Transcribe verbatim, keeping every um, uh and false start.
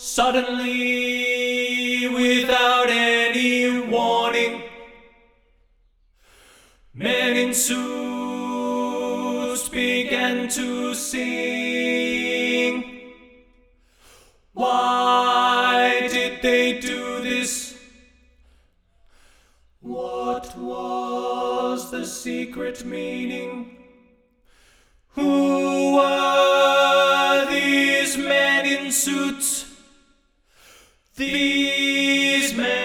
Suddenly, without any warning, men in suits began to sing. Why did they do this? What was the secret meaning? Who were these men in suits? These men